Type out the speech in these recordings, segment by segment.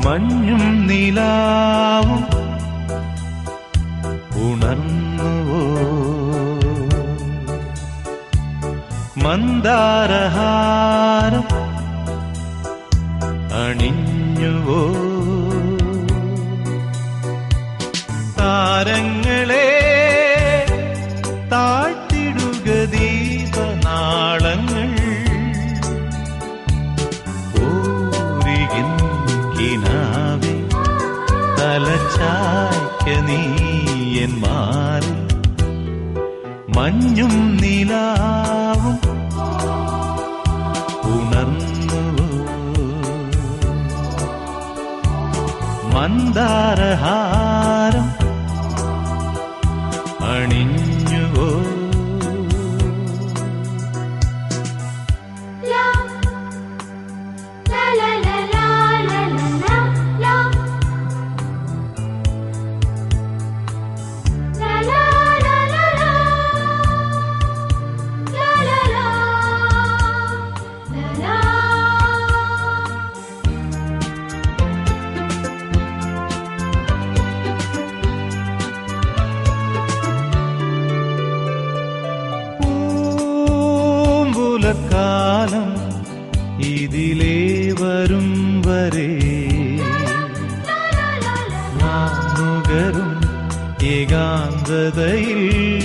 മഞ്ഞും നിലാവും ഉണർന്നുവോ? മന്ദാരഹാരം അണിഞ്ഞുവോ? താരങ്ങളെ താഴ്ത്തിടുക ദീപനാളങ്ങൾ. ഓരികിൻ കിനാവേ തലചായ്ക്ക നീ എൻ മാറിൽ. മഞ്ഞും നിലാവും ഉണർന്നുവോ? മന്ദാരഹാരം അണിഞ്ഞുവോ? കാലം ഇതിലേ വരും വരെ നാനുകരും ഏകാന്തതയിൽ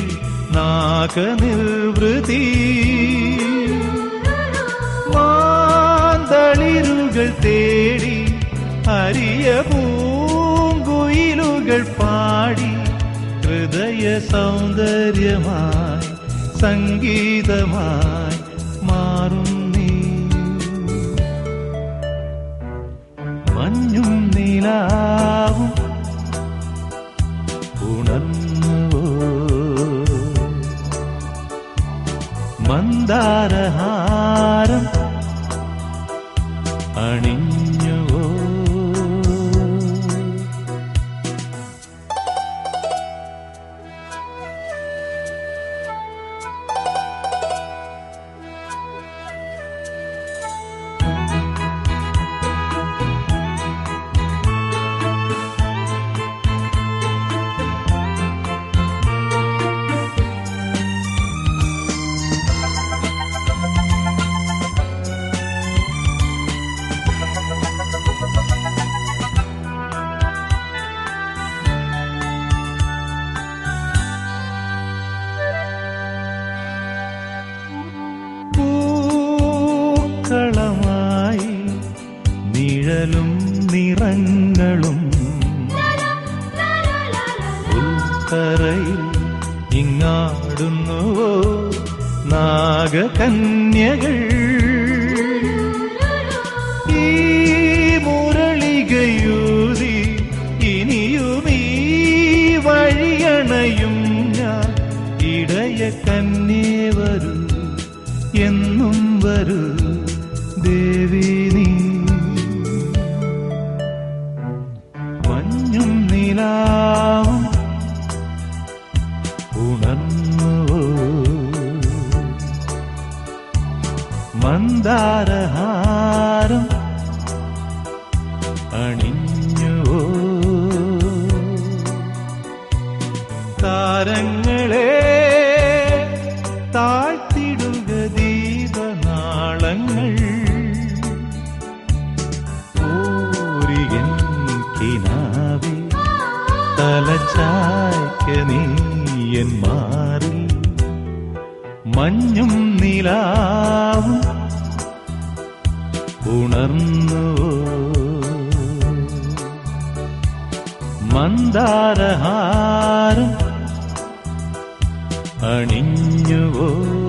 നാഗനിർവൃതി. മാന്തളിരുകൾ തേടി അരിയ പൂങ്കുയിലുകൾ പാടി ഹൃദയ സൗന്ദര്യമായി സംഗീതമായി മാറും നീ. മഞ്ഞും നിലാവും ഉണർന്നുവോ? മന്ദാരഹാരം അണിഞ്ഞുവോ? ളമായി നിഴലും നിറങ്ങളും ഉൾക്കരയിൽ ഇങ്ങാടുന്നുവോ നാഗകന്യകൾ. ഈ മുരളികയൂതി ഇനിയും ഈ വഴിയണയും ഞാൻ. ഇടയ കന്യേ വരൂ എന്നും വരൂ ദേവി നീ. മഞ്ഞും നിലാവും ഉണർന്നുവോ? മന്ദാരഹാരം അണിഞ്ഞുവോ? താരങ്ങളെ താഴ്ത്തിടുക ദീപനാളങ്ങൾ. ഓരികിൻ കിനാവേ തലചായ്ക്ക നീ എൻ മാറിൽ. മഞ്ഞും നിലാവും ഉണർന്നുവോ? മന്ദാരഹാരം അണിഞ്ഞുവോ?